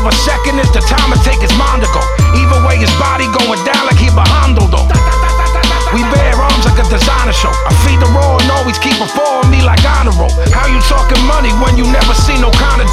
a second is the time to take his mind to go. Either way, his body going down like he behind though. We bear arms like a designer show. I feed the raw and always keep a 4 on me like honor roll. How you talking money when you never see no kind of